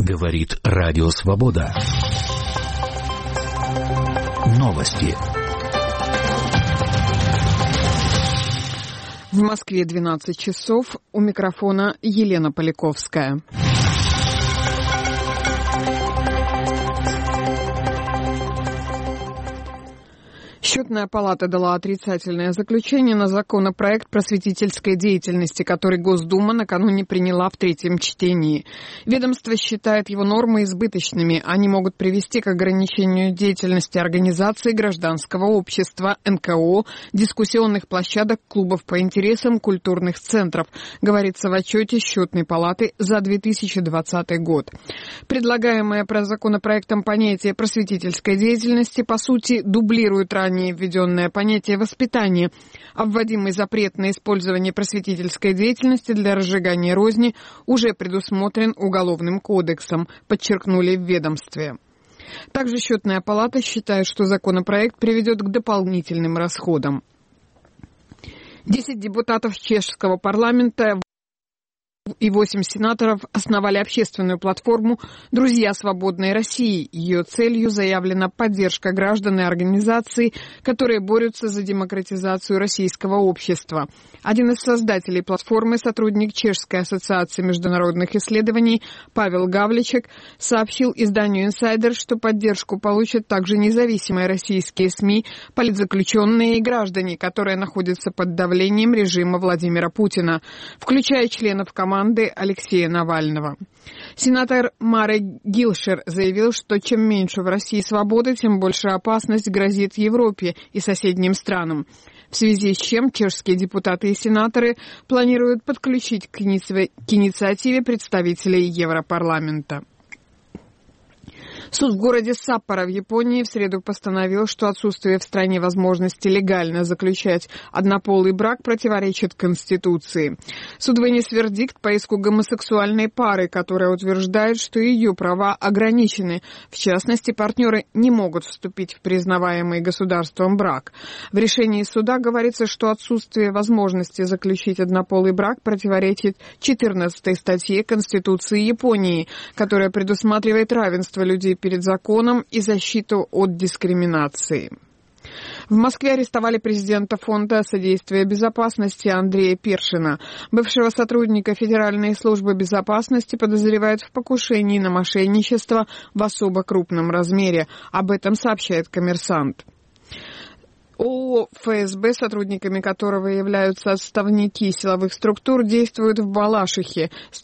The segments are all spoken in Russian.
Говорит Радио Свобода. Новости. В Москве 12 часов. У микрофона Елена Поляковская. Счетная палата дала отрицательное заключение на законопроект просветительской деятельности, который Госдума накануне приняла в третьем чтении. Ведомство считает его нормы избыточными. Они могут привести к ограничению деятельности организаций гражданского общества, НКО, дискуссионных площадок, клубов по интересам, культурных центров, говорится в отчете Счетной палаты за 2020 год. Предлагаемое законопроектом понятие просветительской деятельности, по сути, дублирует ранее введенное понятие воспитания, а вводимый запрет на использование просветительской деятельности для разжигания розни уже предусмотрен Уголовным кодексом, подчеркнули в ведомстве. Также Счетная палата считает, что законопроект приведет к дополнительным расходам. 10 депутатов чешского парламента и 8 сенаторов основали общественную платформу «Друзья свободной России». Ее целью заявлена поддержка граждан и организаций, которые борются за демократизацию российского общества. Один из создателей платформы, сотрудник Чешской ассоциации международных исследований Павел Гавличек, сообщил изданию «Инсайдер», что поддержку получат также независимые российские СМИ, политзаключенные и граждане, которые находятся под давлением режима Владимира Путина, включая членов команды Алексея Навального. Сенатор Маре Гилшер заявил, что чем меньше в России свободы, тем больше опасность грозит Европе и соседним странам. В связи с чем чешские депутаты и сенаторы планируют подключить к инициативе представителей Европарламента. Суд в городе Саппоро в Японии в среду постановил, что отсутствие в стране возможности легально заключать однополый брак противоречит Конституции. Суд вынес вердикт по иску гомосексуальной пары, которая утверждает, что ее права ограничены. В частности, партнеры не могут вступить в признаваемый государством брак. В решении суда говорится, что отсутствие возможности заключить однополый брак противоречит 14 статье Конституции Японии, которая предусматривает равенство людей перед законом и защиту от дискриминации. В Москве арестовали президента Фонда содействия безопасности Андрея Першина. Бывшего сотрудника Федеральной службы безопасности подозревают в покушении на мошенничество в особо крупном размере. Об этом сообщает «Коммерсант». ООО ФСБ, сотрудниками которого являются отставники силовых структур, действуют в Балашихе с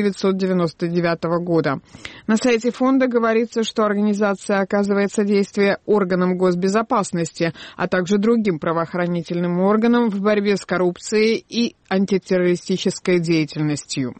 1999 года. На сайте фонда говорится, что организация оказывает содействие органам госбезопасности, а также другим правоохранительным органам в борьбе с коррупцией и антитеррористической деятельностью.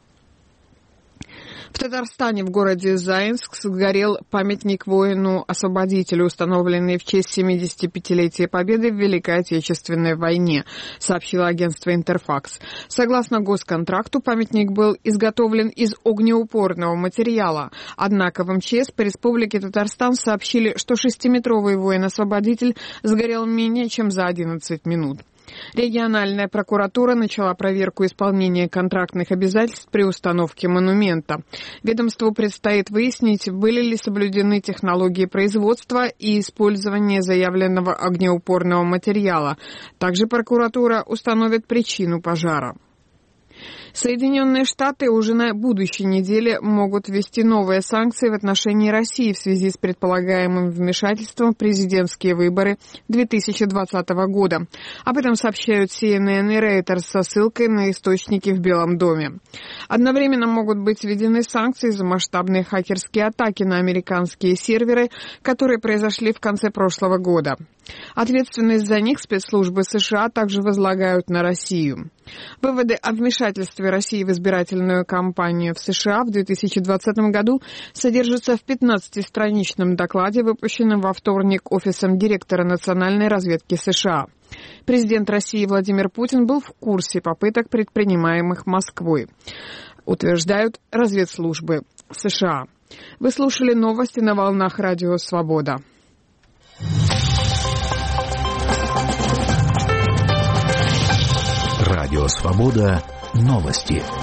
В Татарстане в городе Заинск сгорел памятник воину-освободителю, установленный в честь 75-летия Победы в Великой Отечественной войне, сообщило агентство «Интерфакс». Согласно госконтракту, памятник был изготовлен из огнеупорного материала. Однако в МЧС по Республике Татарстан сообщили, что 6-метровый воин-освободитель сгорел менее чем за 11 минут. Региональная прокуратура начала проверку исполнения контрактных обязательств при установке монумента. Ведомству предстоит выяснить, были ли соблюдены технологии производства и использования заявленного огнеупорного материала. Также прокуратура установит причину пожара. Соединенные Штаты уже на будущей неделе могут ввести новые санкции в отношении России в связи с предполагаемым вмешательством в президентские выборы 2020 года. Об этом сообщают CNN и Reuters со ссылкой на источники в Белом доме. Одновременно могут быть введены санкции за масштабные хакерские атаки на американские серверы, которые произошли в конце прошлого года. Ответственность за них спецслужбы США также возлагают на Россию. Выводы о вмешательстве России в избирательную кампанию в США в 2020 году содержатся в 15-страничном докладе, выпущенном во вторник Офисом директора национальной разведки США. Президент России Владимир Путин был в курсе попыток, предпринимаемых Москвой, утверждают разведслужбы США. Вы слушали новости на волнах Радио Свобода. Радио Свобода. Новости.